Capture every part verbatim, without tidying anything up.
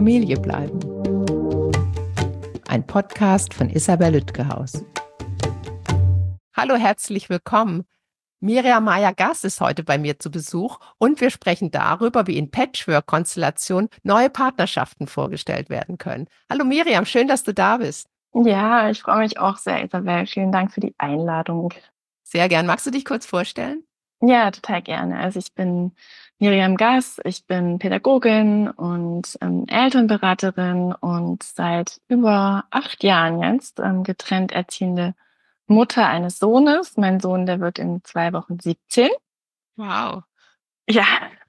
Familie bleiben. Ein Podcast von Isabel Lütgehaus. Hallo, herzlich willkommen. Miriam Meier-Gass ist heute bei mir zu Besuch und wir sprechen darüber, wie in Patchwork-Konstellationen neue Partnerschaften vorgestellt werden können. Hallo Miriam, schön, dass du da bist. Ja, ich freue mich auch sehr, Isabel. Vielen Dank für die Einladung. Sehr gern. Magst du dich kurz vorstellen? Ja, total gerne. Also ich bin Miriam Gass, ich bin Pädagogin und ähm, Elternberaterin und seit über acht Jahren jetzt ähm, getrennt erziehende Mutter eines Sohnes. Mein Sohn, der wird in zwei Wochen siebzehn. Wow. Ja.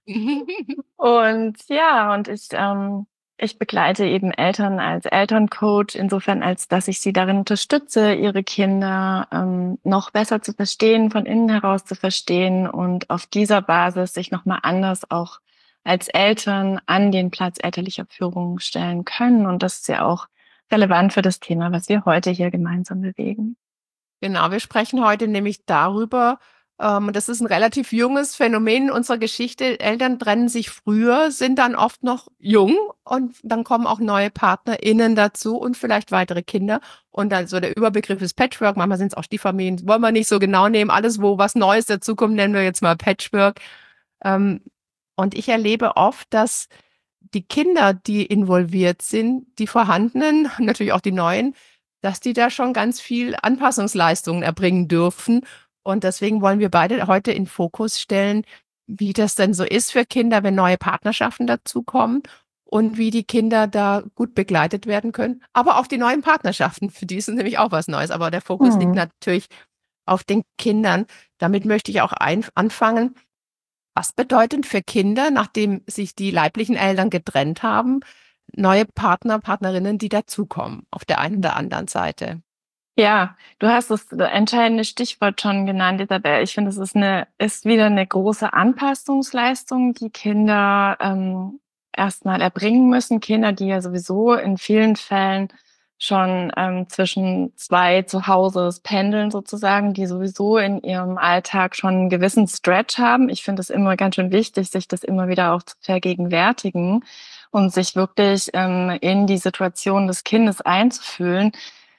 Und ja, und ich, ähm, ich begleite eben Eltern als Elterncoach, insofern als dass ich sie darin unterstütze, ihre Kinder ähm, noch besser zu verstehen, von innen heraus zu verstehen und auf dieser Basis sich nochmal anders auch als Eltern an den Platz elterlicher Führung stellen können. Und das ist ja auch relevant für das Thema, was wir heute hier gemeinsam bewegen. Genau, wir sprechen heute nämlich darüber, ähm, das ist ein relativ junges Phänomen in unserer Geschichte. Eltern trennen sich früher, sind dann oft noch jung und dann kommen auch neue PartnerInnen dazu und vielleicht weitere Kinder. Und dann so der Überbegriff ist Patchwork, manchmal sind es auch Stieffamilien, wollen wir nicht so genau nehmen. Alles, wo was Neues dazukommt, nennen wir jetzt mal Patchwork. Ähm, und ich erlebe oft, dass die Kinder, die involviert sind, die vorhandenen, natürlich auch die neuen, dass die da schon ganz viel Anpassungsleistungen erbringen dürfen. Und deswegen wollen wir beide heute in Fokus stellen, wie das denn so ist für Kinder, wenn neue Partnerschaften dazukommen und wie die Kinder da gut begleitet werden können. Aber auch die neuen Partnerschaften, für die ist nämlich auch was Neues. Aber der Fokus Mhm. liegt natürlich auf den Kindern. Damit möchte ich auch ein, anfangen. Was bedeutet für Kinder, nachdem sich die leiblichen Eltern getrennt haben, neue Partner, Partnerinnen, die dazukommen, auf der einen oder anderen Seite? Ja, du hast das entscheidende Stichwort schon genannt, Isabel. Ich finde, es ist eine, ist wieder eine große Anpassungsleistung, die Kinder ähm, erstmal erbringen müssen. Kinder, die ja sowieso in vielen Fällen schon ähm, zwischen zwei Zuhauses pendeln sozusagen, die sowieso in ihrem Alltag schon einen gewissen Stretch haben. Ich finde es immer ganz schön wichtig, sich das immer wieder auch zu vergegenwärtigen und sich wirklich ähm, in die Situation des Kindes einzufühlen.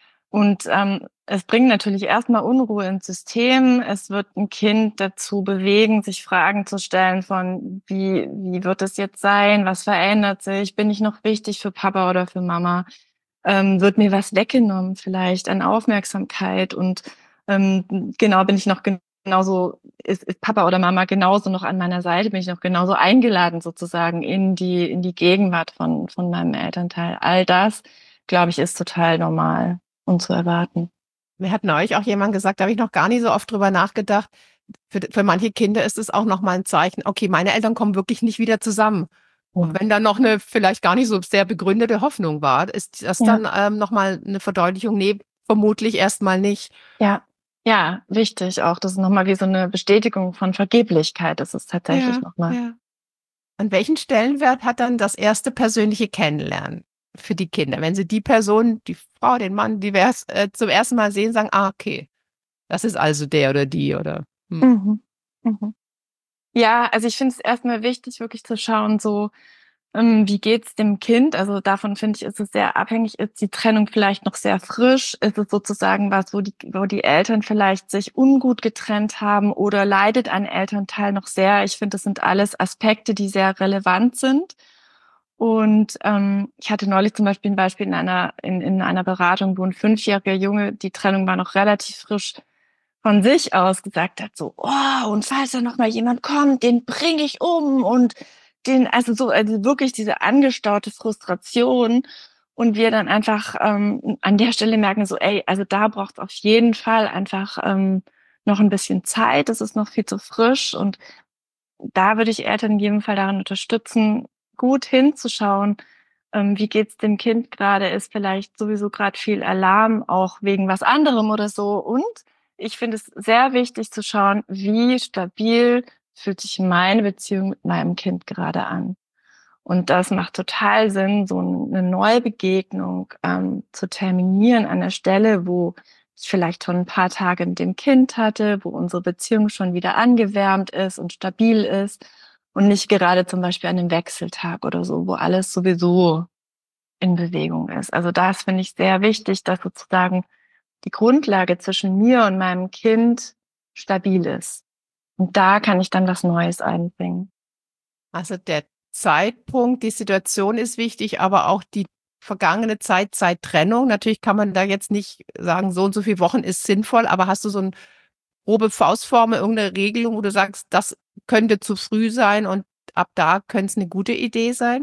Und ähm, es bringt natürlich erstmal Unruhe ins System. Es wird ein Kind dazu bewegen, sich Fragen zu stellen von, wie, wie wird es jetzt sein? Was verändert sich? Bin ich noch wichtig für Papa oder für Mama? Ähm, wird mir was weggenommen vielleicht an Aufmerksamkeit? Und ähm, genau, bin ich noch genauso, ist, ist Papa oder Mama genauso noch an meiner Seite? Bin ich noch genauso eingeladen sozusagen in die, in die Gegenwart von, von meinem Elternteil? All das, glaube ich, ist total normal und zu erwarten. Mir hat neulich auch jemand gesagt, da habe ich noch gar nicht so oft drüber nachgedacht. Für, für manche Kinder ist es auch nochmal ein Zeichen, okay, meine Eltern kommen wirklich nicht wieder zusammen. Und wenn da noch eine vielleicht gar nicht so sehr begründete Hoffnung war, ist das Ja, dann ähm, nochmal eine Verdeutlichung? Nee, vermutlich erstmal nicht. ja, ja, wichtig auch. Das ist nochmal wie so eine Bestätigung von Vergeblichkeit. Das ist tatsächlich Ja, nochmal. ja. Und welchen Stellenwert hat dann das erste persönliche Kennenlernen für die Kinder? Wenn sie die Person, die Frau, den Mann, divers äh, zum ersten Mal sehen, sagen, ah, okay, das ist also der oder die oder hm. Mhm. Mhm. Ja, also ich finde es erstmal wichtig, wirklich zu schauen, so, ähm, wie geht's dem Kind? Also davon finde ich, ist es sehr abhängig. Ist die Trennung vielleicht noch sehr frisch? Ist es sozusagen was, wo die, wo die Eltern vielleicht sich ungut getrennt haben oder leidet ein Elternteil noch sehr? Ich finde, das sind alles Aspekte, die sehr relevant sind. Und ähm, ich hatte neulich zum Beispiel ein Beispiel in einer, in, in einer Beratung, wo ein fünfjähriger Junge, die Trennung war noch relativ frisch, von sich aus gesagt hat, so, oh, und falls da noch mal jemand kommt, den bringe ich um und den, also so, also wirklich diese angestaute Frustration und wir dann einfach ähm, an der Stelle merken, so, ey, also da braucht es auf jeden Fall einfach ähm, noch ein bisschen Zeit, das ist noch viel zu frisch und da würde ich Eltern in jedem Fall daran unterstützen, gut hinzuschauen, ähm, wie geht's dem Kind gerade, ist vielleicht sowieso gerade viel Alarm, auch wegen was anderem oder so. Und ich finde es sehr wichtig zu schauen, wie stabil fühlt sich meine Beziehung mit meinem Kind gerade an. Und das macht total Sinn, so eine Neubegegnung ähm, zu terminieren an der Stelle, wo ich vielleicht schon ein paar Tage mit dem Kind hatte, wo unsere Beziehung schon wieder angewärmt ist und stabil ist und nicht gerade zum Beispiel an einem Wechseltag oder so, wo alles sowieso in Bewegung ist. Also das finde ich sehr wichtig, dass sozusagen die Grundlage zwischen mir und meinem Kind stabil ist. Und da kann ich dann was Neues einbringen. Also der Zeitpunkt, die Situation ist wichtig, aber auch die vergangene Zeit, seit Trennung. Natürlich kann man da jetzt nicht sagen, so und so viele Wochen ist sinnvoll, aber hast du so eine grobe Faustformel, irgendeine Regelung, wo du sagst, das könnte zu früh sein und ab da könnte es eine gute Idee sein?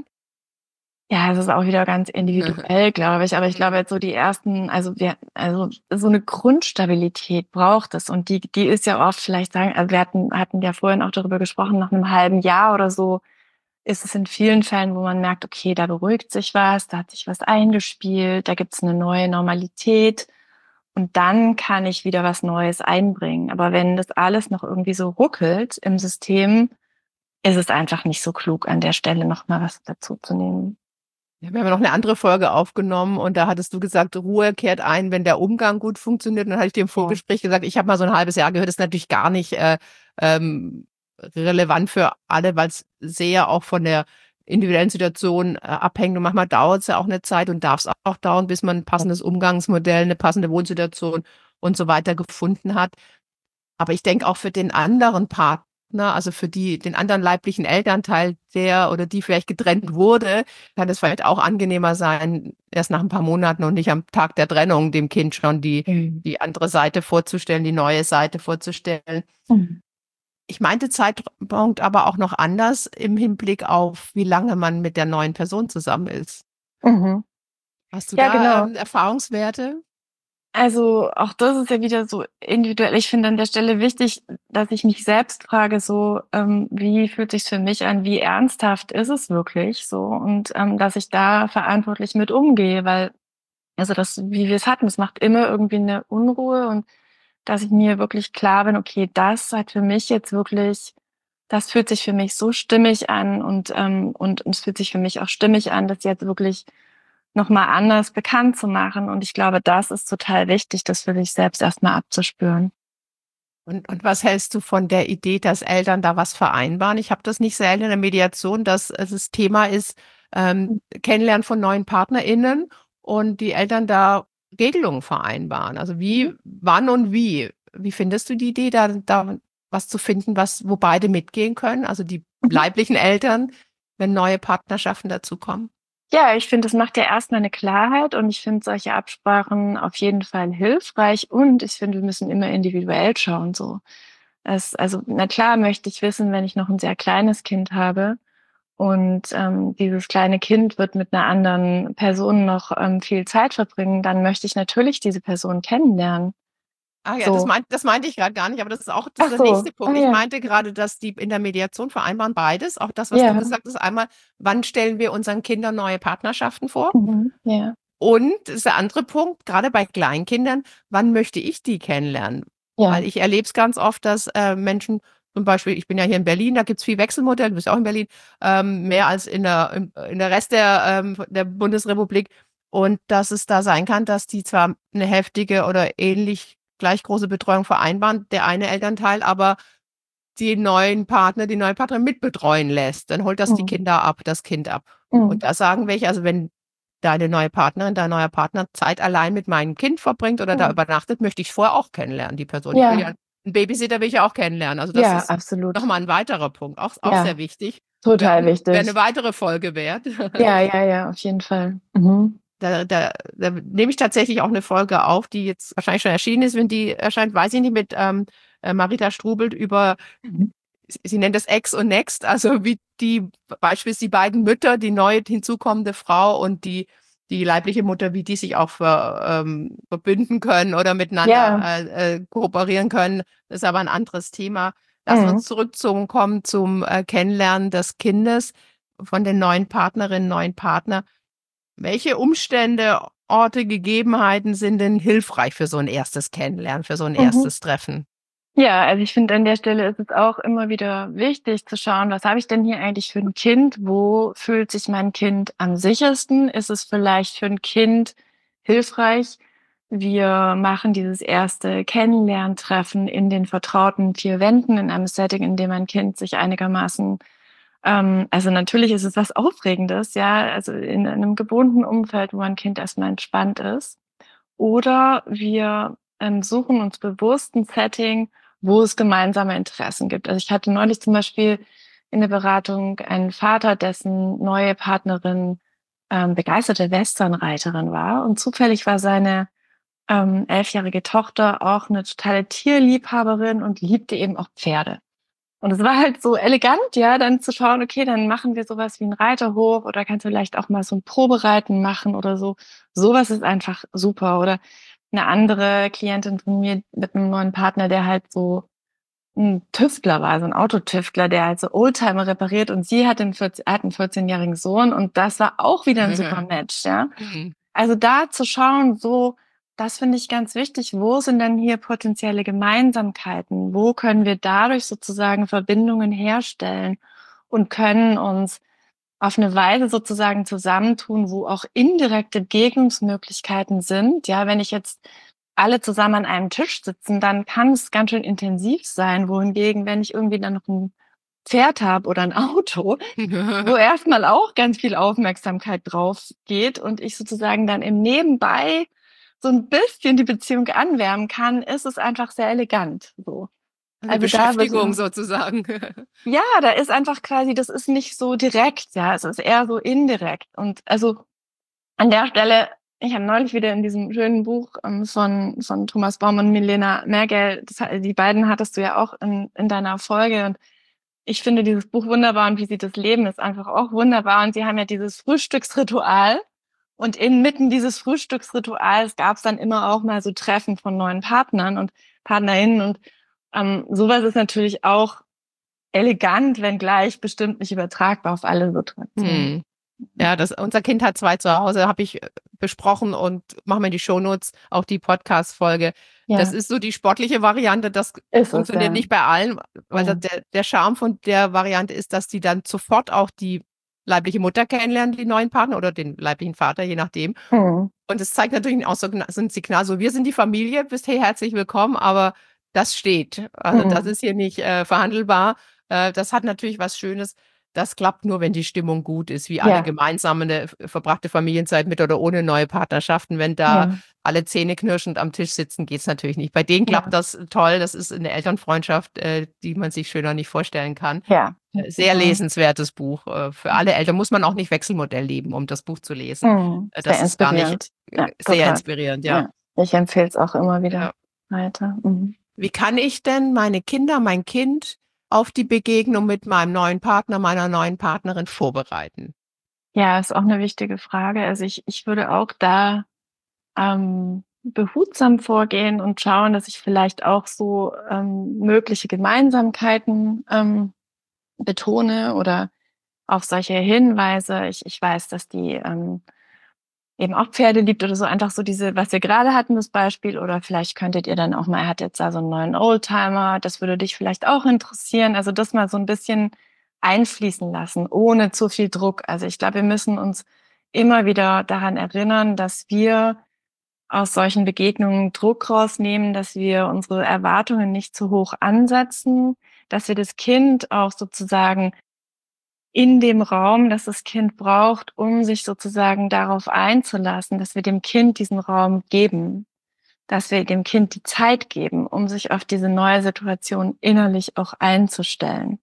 Ja, es ist auch wieder ganz individuell, glaube ich. Aber ich glaube jetzt so die ersten, also wir, also so eine Grundstabilität braucht es. Und die, die ist ja oft vielleicht sagen, also wir hatten, hatten ja vorhin auch darüber gesprochen, nach einem halben Jahr oder so ist es in vielen Fällen, wo man merkt, okay, da beruhigt sich was, da hat sich was eingespielt, da gibt es eine neue Normalität. Und dann kann ich wieder was Neues einbringen. Aber wenn das alles noch irgendwie so ruckelt im System, ist es einfach nicht so klug, an der Stelle nochmal was dazu zu nehmen. Ja, wir haben ja noch eine andere Folge aufgenommen und da hattest du gesagt, Ruhe kehrt ein, wenn der Umgang gut funktioniert. Und dann hatte ich dir im Vorgespräch gesagt, ich habe mal so ein halbes Jahr gehört, das ist natürlich gar nicht äh, ähm, relevant für alle, weil es sehr auch von der individuellen Situation äh, abhängt. Und manchmal dauert es ja auch eine Zeit und darf es auch dauern, bis man ein passendes Umgangsmodell, eine passende Wohnsituation und so weiter gefunden hat. Aber ich denke auch für den anderen Partner, also für die, den anderen leiblichen Elternteil, der oder die vielleicht getrennt wurde, kann es vielleicht auch angenehmer sein, erst nach ein paar Monaten und nicht am Tag der Trennung dem Kind schon die, Mhm. die andere Seite vorzustellen, die neue Seite vorzustellen. Mhm. Ich meinte Zeitpunkt aber auch noch anders im Hinblick auf, wie lange man mit der neuen Person zusammen ist. Mhm. Hast du Ja, da genau. ähm, Erfahrungswerte? Also auch das ist ja wieder so individuell. Ich finde an der Stelle wichtig, dass ich mich selbst frage, so ähm, wie fühlt sich's für mich an, wie ernsthaft ist es wirklich so und ähm, dass ich da verantwortlich mit umgehe, weil also das, wie wir es hatten, es macht immer irgendwie eine Unruhe und dass ich mir wirklich klar bin, okay, das hat für mich jetzt wirklich, das fühlt sich für mich so stimmig an und ähm, und, und es fühlt sich für mich auch stimmig an, das jetzt wirklich noch mal anders bekannt zu machen. Und ich glaube, das ist total wichtig, das für sich selbst erstmal abzuspüren. Und, und was hältst du von der Idee, dass Eltern da was vereinbaren? Ich habe das nicht selten in der Mediation, dass es das Thema ist, ähm, Kennenlernen von neuen PartnerInnen und die Eltern da Regelungen vereinbaren. Also wie, Mhm. wann und wie? Wie findest du die Idee, da, da was zu finden, was, wo beide mitgehen können? Also die Mhm. leiblichen Eltern, wenn neue Partnerschaften dazukommen? Ja, ich finde, es macht ja erstmal eine Klarheit und ich finde solche Absprachen auf jeden Fall hilfreich und ich finde, wir müssen immer individuell schauen, so. Es, also, na klar möchte ich wissen, wenn ich noch ein sehr kleines Kind habe und ähm, dieses kleine Kind wird mit einer anderen Person noch ähm, viel Zeit verbringen, dann möchte ich natürlich diese Person kennenlernen. Ah ja, das So. meint, das meinte ich gerade gar nicht, aber das ist auch das ist Ach der so. nächste Ah Punkt. Ich ja. meinte gerade, dass die in der Mediation vereinbaren beides, auch das, was du Ja. gesagt hast. Einmal, wann stellen wir unseren Kindern neue Partnerschaften vor? Mhm. Ja. Und das ist der andere Punkt, gerade bei Kleinkindern, wann möchte ich die kennenlernen? Weil Ja. ich erlebe es ganz oft, dass äh, Menschen, zum Beispiel, ich bin ja hier in Berlin, da gibt's viel Wechselmodell, du bist auch in Berlin, ähm, mehr als in der, in, in der Rest der, ähm, der Bundesrepublik. Und dass es da sein kann, dass die zwar eine heftige oder ähnlich gleich große Betreuung vereinbaren, der eine Elternteil, aber die neuen Partner, die neue Partnerin mitbetreuen lässt. Dann holt das die Mhm. Kinder ab, das Kind ab. Mhm. Und da sagen welche, also wenn deine neue Partnerin, dein neuer Partner Zeit allein mit meinem Kind verbringt oder da Mhm. übernachtet, möchte ich vorher auch kennenlernen, die Person. Ich will ja, Ja. einen Babysitter will ich ja auch kennenlernen. Also das Ja, ist absolut. nochmal ein weiterer Punkt, auch, auch sehr Ja, wichtig. Wäre auch, total wäre eine wichtig. weitere Folge wert. Ja, ja, ja, auf jeden Fall. Mhm. Da, da, da nehme ich tatsächlich auch eine Folge auf, die jetzt wahrscheinlich schon erschienen ist. Wenn die erscheint, weiß ich nicht, mit ähm, äh, Marita Strubelt über, Mhm. sie nennt das Ex und Next, also wie die beispielsweise die beiden Mütter, die neu hinzukommende Frau und die die leibliche Mutter, wie die sich auch ver, ähm, verbünden können oder miteinander Ja. äh, äh, kooperieren können. Das ist aber ein anderes Thema. Lass uns Mhm. zurückkommen zum äh, Kennenlernen des Kindes von den neuen Partnerinnen, neuen Partner. Welche Umstände, Orte, Gegebenheiten sind denn hilfreich für so ein erstes Kennenlernen, für so ein Mhm. erstes Treffen? Ja, also ich finde, an der Stelle ist es auch immer wieder wichtig zu schauen, was habe ich denn hier eigentlich für ein Kind? Wo fühlt sich mein Kind am sichersten? Ist es vielleicht für ein Kind hilfreich? Wir machen dieses erste Kennenlerntreffen in den vertrauten vier Wänden in einem Setting, in dem ein Kind sich einigermaßen Ähm, also natürlich ist es was Aufregendes, ja, also in einem gewohnten Umfeld, wo ein Kind erstmal entspannt ist. Oder wir ähm, suchen uns bewusst ein Setting, wo es gemeinsame Interessen gibt. Also ich hatte neulich zum Beispiel in der Beratung einen Vater, dessen neue Partnerin ähm, begeisterte Westernreiterin war. Und zufällig war seine ähm, elfjährige Tochter auch eine totale Tierliebhaberin und liebte eben auch Pferde. Und es war halt so elegant, ja, dann zu schauen, okay, dann machen wir sowas wie einen Reiterhof oder kannst du vielleicht auch mal so ein Probereiten machen oder so. Sowas ist einfach super. Oder eine andere Klientin von mir mit einem neuen Partner, der halt so ein Tüftler war, so ein Autotüftler, der halt so Oldtimer repariert und sie hat einen vierzehn, hat einen vierzehn-jährigen Sohn und das war auch wieder ein super Match, ja. Mhm. Also da zu schauen, so, das finde ich ganz wichtig. Wo sind denn hier potenzielle Gemeinsamkeiten? Wo können wir dadurch sozusagen Verbindungen herstellen und können uns auf eine Weise sozusagen zusammentun, wo auch indirekte Begegnungsmöglichkeiten sind. Ja, wenn ich jetzt alle zusammen an einem Tisch sitzen, dann kann es ganz schön intensiv sein. Wohingegen, wenn ich irgendwie dann noch ein Pferd habe oder ein Auto, wo erstmal auch ganz viel Aufmerksamkeit drauf geht und ich sozusagen dann im Nebenbei so ein bisschen die Beziehung anwärmen kann, ist es einfach sehr elegant, so. Eine Also da wird Beschäftigung immer, sozusagen. ja, da ist einfach quasi, das ist nicht so direkt, ja, es ist eher so indirekt. Und also an der Stelle, ich habe neulich wieder in diesem schönen Buch ähm, von, von Thomas Baum und Milena Mergel, das, die beiden hattest du ja auch in, in deiner Folge und ich finde dieses Buch wunderbar und wie sie das leben, ist einfach auch wunderbar. Und sie haben ja dieses Frühstücksritual. Und inmitten dieses Frühstücksrituals gab es dann immer auch mal so Treffen von neuen Partnern und Partnerinnen. Und ähm, sowas ist natürlich auch elegant, wenngleich bestimmt nicht übertragbar auf alle Situationen. Hm. Ja, das, unser Kind hat zwei zu Hause, habe ich äh, besprochen und machen wir in die Shownotes auch die Podcast-Folge. Das Ja, ist so die sportliche Variante, das ist es, funktioniert ja. nicht bei allen, weil das, Mhm. der, der Charme von der Variante ist, dass die dann sofort auch die leibliche Mutter kennenlernen, die neuen Partner oder den leiblichen Vater, je nachdem. Mhm. Und es zeigt natürlich auch so ein so ein Signal, so wir sind die Familie, bist hey herzlich willkommen, aber das steht. Also das Mhm. ist hier nicht äh, verhandelbar. Äh, das hat natürlich was Schönes. Das klappt nur, wenn die Stimmung gut ist, wie alle Ja, gemeinsam eine f- verbrachte Familienzeit mit oder ohne neue Partnerschaften. Wenn da ja, alle Zähne knirschend am Tisch sitzen, geht's natürlich nicht. Bei denen klappt ja, das toll. Das ist eine Elternfreundschaft, äh, die man sich schöner nicht vorstellen kann. ja. Äh, Sehr Super. lesenswertes Buch. Äh, Für alle Eltern muss man auch nicht Wechselmodell leben, um das Buch zu lesen. Mhm. Äh, Sehr Das ist gar nicht inspirierend. Ja, äh, sehr total. inspirierend, ja. Ja, ich empfehle es auch immer wieder Ja. weiter. Mhm. Wie kann ich denn meine Kinder, mein Kind auf die Begegnung mit meinem neuen Partner, meiner neuen Partnerin vorbereiten? Ja, ist auch eine wichtige Frage. Also ich, ich würde auch da ähm, behutsam vorgehen und schauen, dass ich vielleicht auch so ähm, mögliche Gemeinsamkeiten ähm, betone oder auch solche Hinweise. Ich, ich weiß, dass die ähm, eben auch Pferde liebt oder so, einfach so diese, was wir gerade hatten, das Beispiel, oder vielleicht könntet ihr dann auch mal, er hat jetzt da so einen neuen Oldtimer, das würde dich vielleicht auch interessieren, also das mal so ein bisschen einfließen lassen, ohne zu viel Druck. Also ich glaube, wir müssen uns immer wieder daran erinnern, dass wir aus solchen Begegnungen Druck rausnehmen, dass wir unsere Erwartungen nicht zu hoch ansetzen, dass wir das Kind auch sozusagen in dem Raum, das das Kind braucht, um sich sozusagen darauf einzulassen, dass wir dem Kind diesen Raum geben, dass wir dem Kind die Zeit geben, um sich auf diese neue Situation innerlich auch einzustellen.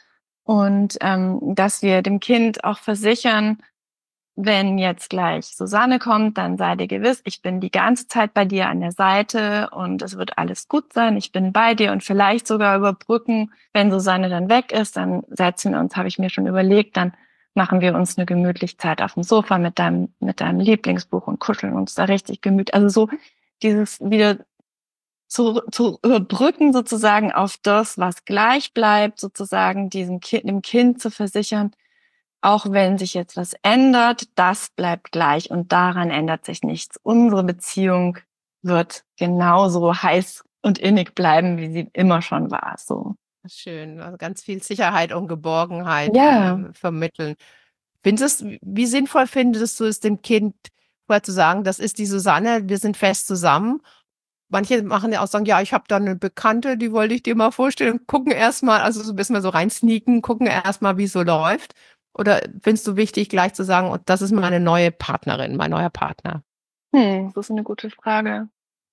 Und ähm, dass wir dem Kind auch versichern, wenn jetzt gleich Susanne kommt, dann sei dir gewiss, ich bin die ganze Zeit bei dir an der Seite und es wird alles gut sein. Ich bin bei dir und vielleicht sogar überbrücken, wenn Susanne dann weg ist, dann setzen wir uns, habe ich mir schon überlegt, dann machen wir uns eine gemütliche Zeit auf dem Sofa mit deinem, mit deinem Lieblingsbuch und kuscheln uns da richtig gemütlich. Also so dieses wieder zu, zu überbrücken sozusagen auf das, was gleich bleibt, sozusagen diesem Kind, dem Kind zu versichern, auch wenn sich jetzt was ändert, das bleibt gleich und daran ändert sich nichts. Unsere Beziehung wird genauso heiß und innig bleiben, wie sie immer schon war. So. Schön, also ganz viel Sicherheit und Geborgenheit Ja, äh, vermitteln. Findest, wie sinnvoll findest du es dem Kind vorher zu sagen, das ist die Susanne, wir sind fest zusammen? manche machen ja auch sagen, ja, ich habe da eine Bekannte, die wollte ich dir mal vorstellen, gucken erstmal, also so ein bisschen mal so rein sneaken, gucken erstmal, wie es so läuft. Oder findest du wichtig, gleich zu sagen, und das ist meine neue Partnerin, mein neuer Partner? Hm, das ist eine gute Frage.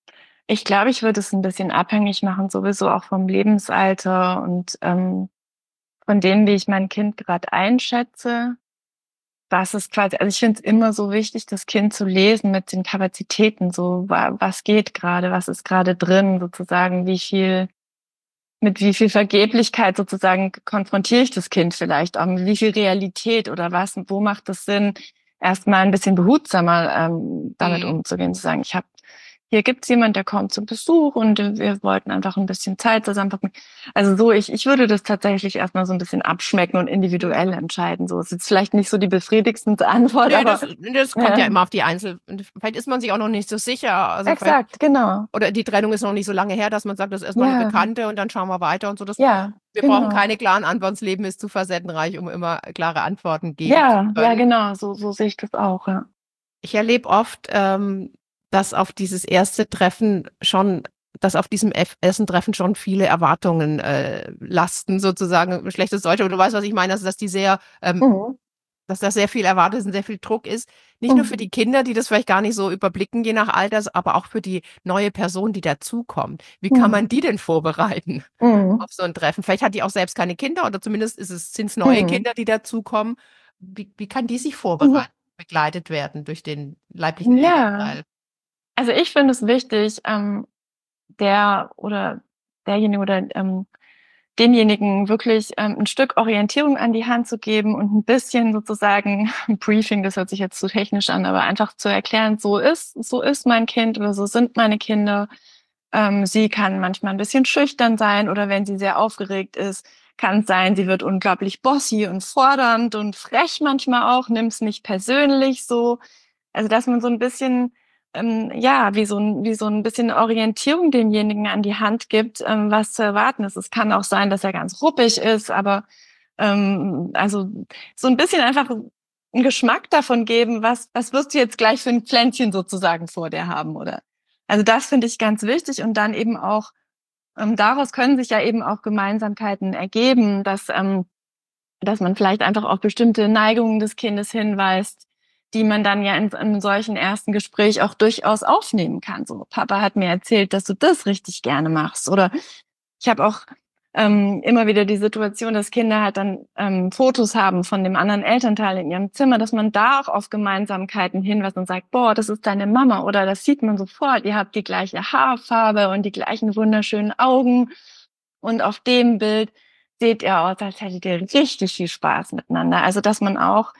Ich glaube, ich würde es ein bisschen abhängig machen, sowieso auch vom Lebensalter und ähm, von dem, wie ich mein Kind gerade einschätze. Was ist quasi, also ich finde es immer so wichtig, das Kind zu lesen mit den Kapazitäten, so wa- was geht gerade, was ist gerade drin, sozusagen, wie viel, mit wie viel Vergeblichkeit sozusagen konfrontiere ich das Kind vielleicht auch, mit wie viel Realität oder was, wo macht es Sinn, erstmal ein bisschen behutsamer ähm, damit Mhm. umzugehen, zu sagen, ich habe hier gibt's jemand, der kommt zu Besuch und äh, wir wollten einfach ein bisschen Zeit zusammen verbringen. Also so, ich, ich würde das tatsächlich erstmal so ein bisschen abschmecken und individuell entscheiden. So ist jetzt vielleicht nicht so die befriedigendste Antwort, Nee, aber das, das kommt ja ja, immer auf die Einzel. Vielleicht ist man sich auch noch nicht so sicher. Also vielleicht, exakt, genau. oder die Trennung ist noch nicht so lange her, dass man sagt, das ist erstmal eine Ja, Bekannte und dann schauen wir weiter und so. Das, ja, wir brauchen genau. keine klaren Antworten. Das Leben ist zu facettenreich, um immer klare Antworten geben zu Ja, ja, können. genau. So, so sehe ich das auch, ja. Ich erlebe oft, ähm, dass auf dieses erste Treffen schon, dass auf diesem F- ersten Treffen schon viele Erwartungen äh, lasten, sozusagen, schlechtes Deutsch, aber du weißt, was ich meine, also, dass die sehr, ähm, Mhm. dass da sehr viel erwartet ist und sehr viel Druck ist. Nicht nur für Mhm. die Kinder, die das vielleicht gar nicht so überblicken, je nach Alters, aber auch für die neue Person, die dazukommt. Wie kann Mhm. man die denn vorbereiten Mhm. auf so ein Treffen? Vielleicht hat die auch selbst keine Kinder oder zumindest ist es, sind es neue Mhm. Kinder, die dazukommen. Wie, wie kann die sich Mhm. vorbereiten, begleitet werden durch den leiblichen Ja, Elternteil? also ich finde es wichtig, ähm, der oder derjenige oder ähm, denjenigen wirklich ähm, ein Stück Orientierung an die Hand zu geben und ein bisschen sozusagen Briefing, das hört sich jetzt zu technisch an, aber einfach zu erklären, so ist, so ist mein Kind oder so sind meine Kinder. Ähm, sie kann manchmal ein bisschen schüchtern sein oder wenn sie sehr aufgeregt ist, kann es sein, sie wird unglaublich bossy und fordernd und frech manchmal auch, nimm's nicht persönlich so. Also dass man so ein bisschen ähm, ja, wie so ein, wie so ein bisschen Orientierung demjenigen an die Hand gibt, ähm, was zu erwarten ist. Es kann auch sein, dass er ganz ruppig ist, aber ähm, also so ein bisschen einfach einen Geschmack davon geben, was, was wirst du jetzt gleich für ein Pflänzchen sozusagen vor dir haben, oder? Also das finde ich ganz wichtig und dann eben auch, ähm, daraus können sich ja eben auch Gemeinsamkeiten ergeben, dass, ähm, dass man vielleicht einfach auf bestimmte Neigungen des Kindes hinweist, die man dann ja in, in einem solchen ersten Gespräch auch durchaus aufnehmen kann. So, Papa hat mir erzählt, dass du das richtig gerne machst. Oder ich habe auch ähm, immer wieder die Situation, dass Kinder halt dann ähm, Fotos haben von dem anderen Elternteil in ihrem Zimmer, dass man da auch auf Gemeinsamkeiten hinweist und sagt, boah, das ist deine Mama. Oder das sieht man sofort, ihr habt die gleiche Haarfarbe und die gleichen wunderschönen Augen. Und auf dem Bild seht ihr aus, als hättet ihr richtig viel Spaß miteinander. Also, dass man auch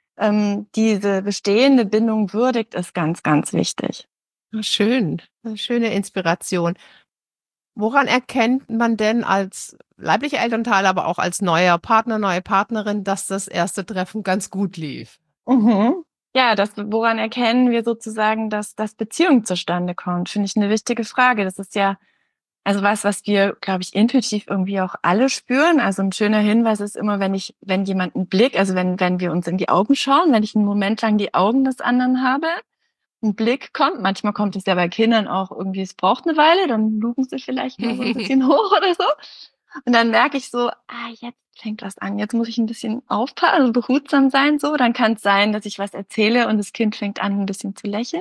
ähm, diese bestehende Bindung würdigt, ist ganz, ganz wichtig. Ah, schön, eine schöne Inspiration. Woran erkennt man denn als leiblicher Elternteil, aber auch als neuer Partner, neue Partnerin, dass das erste Treffen ganz gut lief? Mhm. Ja, das, woran erkennen wir sozusagen, dass, dass Beziehung zustande kommt, finde ich eine wichtige Frage. Das ist ja, also was, was wir, glaube ich, intuitiv irgendwie auch alle spüren. Also ein schöner Hinweis ist immer, wenn ich, wenn jemand einen Blick, also wenn, wenn wir uns in die Augen schauen, wenn ich einen Moment lang die Augen des anderen habe, ein Blick kommt. Manchmal kommt es ja bei Kindern auch irgendwie, es braucht eine Weile, dann lugen sie vielleicht mal so ein bisschen hoch oder so. Und dann merke ich so, ah, jetzt fängt was an. Jetzt muss ich ein bisschen aufpassen, also behutsam sein, so. Dann kann es sein, dass ich was erzähle und das Kind fängt an, ein bisschen zu lächeln.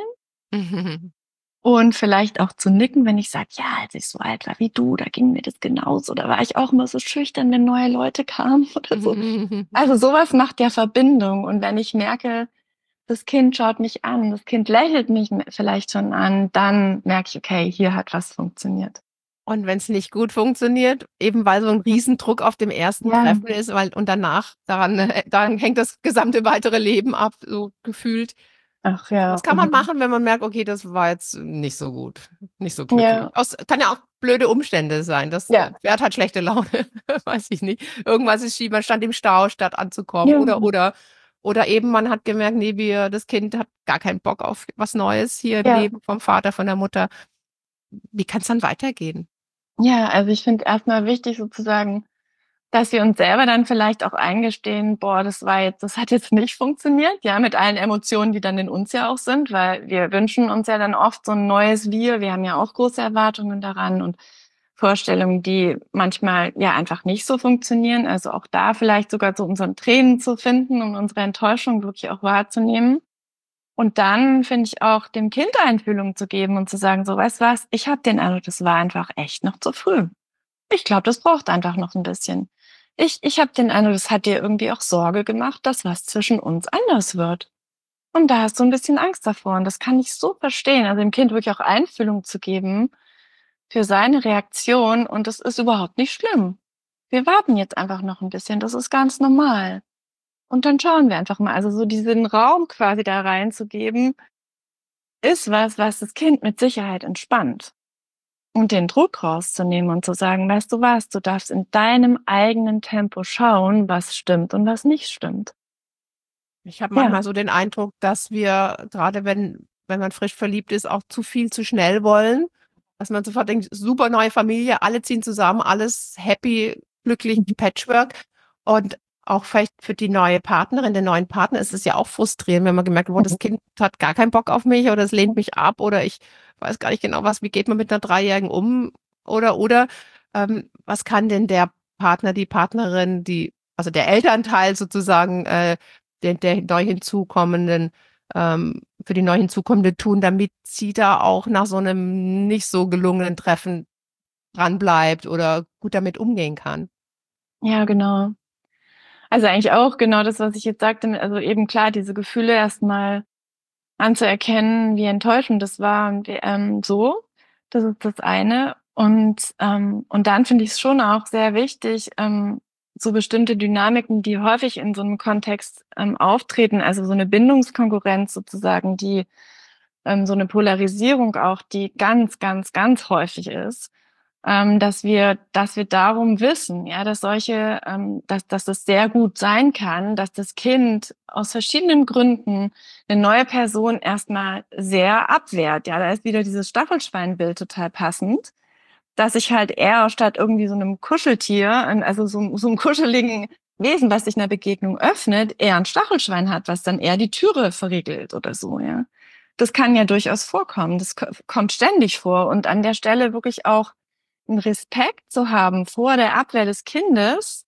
Und vielleicht auch zu nicken, wenn ich sage, ja, als ich so alt war wie du, da ging mir das genauso. Da war ich auch immer so schüchtern, wenn neue Leute kamen oder so. Also sowas macht ja Verbindung. Und wenn ich merke, das Kind schaut mich an, das Kind lächelt mich vielleicht schon an, dann merke ich, okay, hier hat was funktioniert. Und wenn es nicht gut funktioniert, eben weil so ein Riesendruck auf dem ersten Ja, Treffen ist, weil und danach daran äh, daran hängt das gesamte weitere Leben ab, so gefühlt. ach Was ja. kann man Mhm. machen, wenn man merkt, okay, das war jetzt nicht so gut, nicht so glücklich? Ja, Aus kann ja auch blöde Umstände sein. Das äh, ja, Pferd hat schlechte Laune, weiß ich nicht. Irgendwas ist schief, man stand im Stau, statt anzukommen ja, oder oder oder eben man hat gemerkt, ne, wir das Kind hat gar keinen Bock auf was Neues hier im ja. Leben vom Vater, von der Mutter. Wie kann's dann weitergehen? Ja, also ich finde erstmal wichtig sozusagen, dass wir uns selber dann vielleicht auch eingestehen, boah, das war jetzt, das hat jetzt nicht funktioniert, ja, mit allen Emotionen, die dann in uns ja auch sind, weil wir wünschen uns ja dann oft so ein neues Wir. Wir haben ja auch große Erwartungen daran und Vorstellungen, die manchmal ja einfach nicht so funktionieren. Also auch da vielleicht sogar zu unseren Tränen zu finden, um unsere Enttäuschung wirklich auch wahrzunehmen. Und dann finde ich auch dem Kind Einfühlung zu geben und zu sagen, so, weißt du was, ich habe den Eindruck, das war einfach echt noch zu früh. Ich glaube, das braucht einfach noch ein bisschen. Ich, ich habe den Eindruck, das hat dir irgendwie auch Sorge gemacht, dass was zwischen uns anders wird. Und da hast du ein bisschen Angst davor. Und das kann ich so verstehen. Also dem Kind wirklich auch Einfühlung zu geben für seine Reaktion. Und das ist überhaupt nicht schlimm. Wir warten jetzt einfach noch ein bisschen. Das ist ganz normal. Und dann schauen wir einfach mal. Also so diesen Raum quasi da reinzugeben, ist was, was das Kind mit Sicherheit entspannt. Und den Druck rauszunehmen und zu sagen, weißt du was, du darfst in deinem eigenen Tempo schauen, was stimmt und was nicht stimmt. Ich habe Ja. manchmal so den Eindruck, dass wir, gerade wenn, wenn man frisch verliebt ist, auch zu viel zu schnell wollen. Dass man sofort denkt, super neue Familie, alle ziehen zusammen, alles happy, glücklich, Patchwork. Und auch vielleicht für die neue Partnerin, den neuen Partner ist es ja auch frustrierend, wenn man gemerkt hat, oh, das Kind hat gar keinen Bock auf mich oder es lehnt mich ab oder ich weiß gar nicht genau was, wie geht man mit einer Dreijährigen um oder oder ähm, was kann denn der Partner, die Partnerin, die, also der Elternteil sozusagen, äh, der, der neu hinzukommenden, ähm, für die neu hinzukommende tun, damit sie da auch nach so einem nicht so gelungenen Treffen dranbleibt oder gut damit umgehen kann. Ja, genau. Also eigentlich auch genau das, was ich jetzt sagte, also eben klar, diese Gefühle erstmal anzuerkennen, wie enttäuschend das war und ähm, so, das ist das eine. Und ähm, und dann finde ich es schon auch sehr wichtig, ähm, so bestimmte Dynamiken, die häufig in so einem Kontext ähm, auftreten, also so eine Bindungskonkurrenz sozusagen, die ähm, so eine Polarisierung auch, die ganz, ganz, ganz häufig ist, ähm, dass wir, dass wir darum wissen, ja, dass solche, ähm, dass, dass das sehr gut sein kann, dass das Kind aus verschiedenen Gründen eine neue Person erstmal sehr abwehrt. Ja, da ist wieder dieses Staffelschweinbild total passend, dass ich halt eher statt irgendwie so einem Kuscheltier, also so, so einem kuscheligen Wesen, was sich einer Begegnung öffnet, eher ein Stachelschwein hat, was dann eher die Türe verriegelt oder so, ja. Das kann ja durchaus vorkommen. Das kommt ständig vor. Und an der Stelle wirklich auch einen Respekt zu haben vor der Abwehr des Kindes,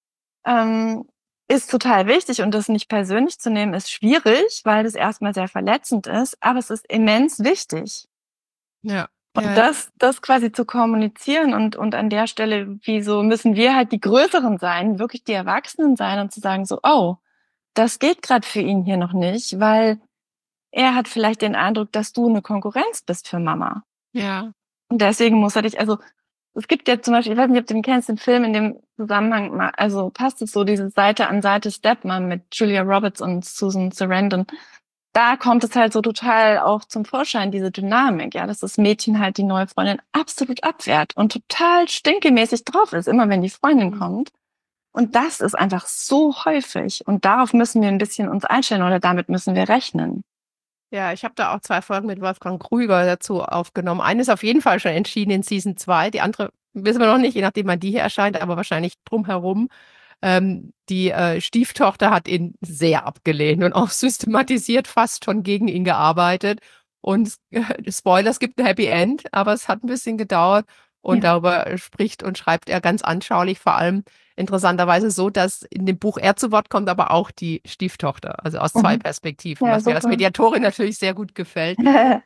ähm, ist total wichtig. Und das nicht persönlich zu nehmen, ist schwierig, weil das erstmal sehr verletzend ist. Aber es ist immens wichtig. Ja. Und Ja, das, das quasi zu kommunizieren und, und an der Stelle, wieso müssen wir halt die Größeren sein, wirklich die Erwachsenen sein und zu sagen so, oh, das geht gerade für ihn hier noch nicht, weil er hat vielleicht den Eindruck, dass du eine Konkurrenz bist für Mama. ja. Und deswegen muss er dich, also es gibt ja zum Beispiel, ich weiß nicht, ob du den kennst, den Film in dem Zusammenhang, mal, also passt es so, diese Seite an Seite Stepmom mit Julia Roberts und Susan Sarandon. Da kommt es halt so total auch zum Vorschein, diese Dynamik, ja, dass das Mädchen halt die neue Freundin absolut abwehrt und total stinkemäßig drauf ist, immer wenn die Freundin Mhm. kommt. Und das ist einfach so häufig. Und darauf müssen wir ein bisschen uns einstellen oder damit müssen wir rechnen. Ja, ich habe da auch zwei Folgen mit Wolfgang Krüger dazu aufgenommen. Eine ist auf jeden Fall schon entschieden in Season zwei. Die andere wissen wir noch nicht, je nachdem wann die hier erscheint, aber wahrscheinlich drumherum. Ähm, die äh, Stieftochter hat ihn sehr abgelehnt und auch systematisiert fast schon gegen ihn gearbeitet. Und äh, Spoiler, es gibt ein Happy End, aber es hat ein bisschen gedauert. Und Ja. darüber spricht und schreibt er ganz anschaulich, vor allem interessanterweise so, dass in dem Buch er zu Wort kommt, aber auch die Stieftochter, also aus zwei Mhm. Perspektiven, Ja, was mir als super. Mediatorin natürlich sehr gut gefällt.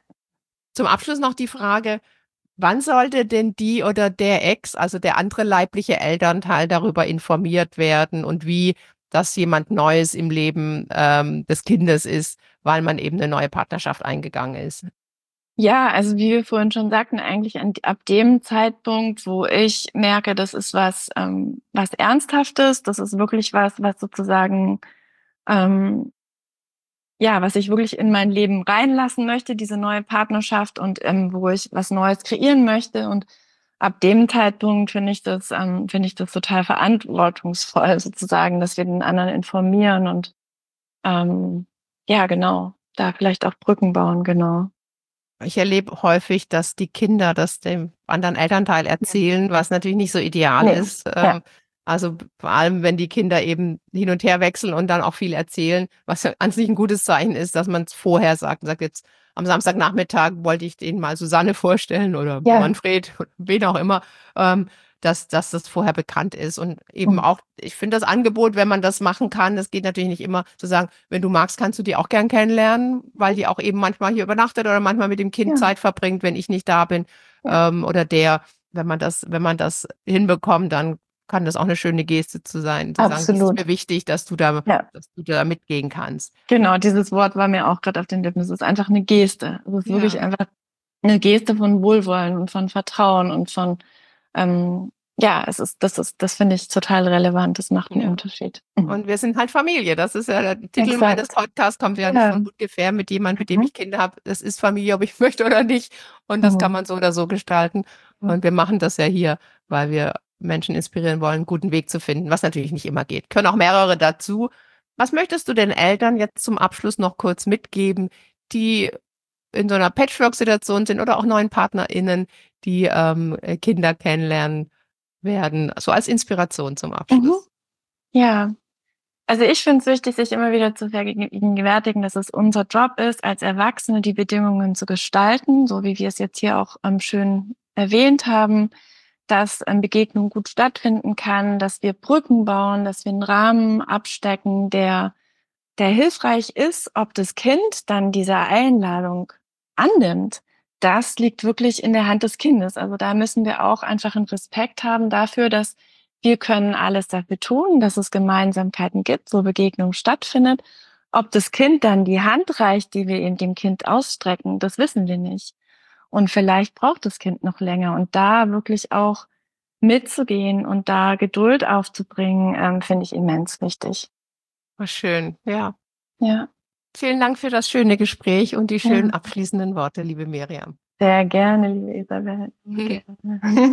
Zum Abschluss noch die Frage, wann sollte denn die oder der Ex, also der andere leibliche Elternteil, darüber informiert werden und wie, dass jemand Neues im Leben ähm, des Kindes ist, weil man eben eine neue Partnerschaft eingegangen ist? Ja, also wie wir vorhin schon sagten, eigentlich an, ab dem Zeitpunkt, wo ich merke, das ist was, ähm, was Ernsthaftes, das ist wirklich was, was sozusagen, ähm, ja, was ich wirklich in mein Leben reinlassen möchte, diese neue Partnerschaft und ähm, wo ich was Neues kreieren möchte. Und ab dem Zeitpunkt finde ich das, ähm, finde ich das total verantwortungsvoll, sozusagen, dass wir den anderen informieren und ähm, ja, genau, da vielleicht auch Brücken bauen, genau. Ich erlebe häufig, dass die Kinder das dem anderen Elternteil Ja. erzählen, was natürlich nicht so ideal Nee. ist. Ja. Ähm, Also vor allem, wenn die Kinder eben hin und her wechseln und dann auch viel erzählen, was ja an sich ein gutes Zeichen ist, dass man es vorher sagt und sagt, jetzt am Samstagnachmittag wollte ich denen mal Susanne vorstellen oder Ja. Manfred, wen auch immer, ähm, dass, dass das vorher bekannt ist. Und eben Mhm. auch, ich finde das Angebot, wenn man das machen kann, das geht natürlich nicht immer, zu sagen, wenn du magst, kannst du die auch gern kennenlernen, weil die auch eben manchmal hier übernachtet oder manchmal mit dem Kind Ja. Zeit verbringt, wenn ich nicht da bin. Ja. Ähm, oder der, wenn man das, wenn man das hinbekommt, dann kann das auch eine schöne Geste zu sein, zu sagen, es ist Absolut. mir wichtig, dass du da, Ja. dass du da mitgehen kannst. Genau, dieses Wort war mir auch gerade auf den Lippen. Es ist einfach eine Geste. Es ist Ja. wirklich einfach eine Geste von Wohlwollen und von Vertrauen und von, ähm, ja, es ist, das ist, das finde ich total relevant. Das macht einen Ja. Unterschied. Und wir sind halt Familie. Das ist ja der Titel Exakt. meines Podcasts, kommt ja nicht Ja. von ungefähr mit jemandem, mit dem Mhm. ich Kinder habe. Das ist Familie, ob ich möchte oder nicht. Und das Mhm. kann man so oder so gestalten. Und wir machen das ja hier, weil wir Menschen inspirieren wollen, einen guten Weg zu finden, was natürlich nicht immer geht. Können auch mehrere dazu. Was möchtest du den Eltern jetzt zum Abschluss noch kurz mitgeben, die in so einer Patchwork-Situation sind oder auch neuen PartnerInnen, die ähm, Kinder kennenlernen werden, so als Inspiration zum Abschluss? Mhm. Ja, also ich finde es wichtig, sich immer wieder zu vergegenwärtigen, dass es unser Job ist, als Erwachsene die Bedingungen zu gestalten, so wie wir es jetzt hier auch ähm, schön erwähnt haben, dass ähm, Begegnung gut stattfinden kann, dass wir Brücken bauen, dass wir einen Rahmen abstecken, der, der hilfreich ist. Ob das Kind dann diese Einladung annimmt, das liegt wirklich in der Hand des Kindes. Also da müssen wir auch einfach einen Respekt haben dafür, dass wir können alles dafür tun, dass es Gemeinsamkeiten gibt, wo Begegnung stattfindet. Ob das Kind dann die Hand reicht, die wir dem Kind ausstrecken, das wissen wir nicht. Und vielleicht braucht das Kind noch länger. Und da wirklich auch mitzugehen und da Geduld aufzubringen, ähm, finde ich immens wichtig. Oh, schön, ja. Ja. Vielen Dank für das schöne Gespräch und die schönen Ja. abschließenden Worte, liebe Miriam. Sehr gerne, liebe Isabel. Gerne.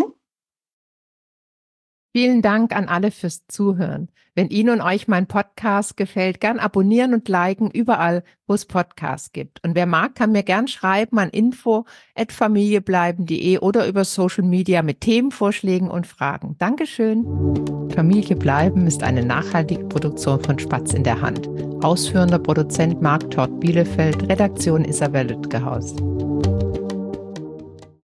Vielen Dank an alle fürs Zuhören. Wenn Ihnen und euch mein Podcast gefällt, gern abonnieren und liken überall, wo es Podcasts gibt. Und wer mag, kann mir gern schreiben an info at familiebleiben punkt de oder über Social Media mit Themenvorschlägen und Fragen. Dankeschön. Familie bleiben ist eine nachhaltige Produktion von Spatz in der Hand. Ausführender Produzent Marc Tort Bielefeld, Redaktion Isabel Lütgehaus.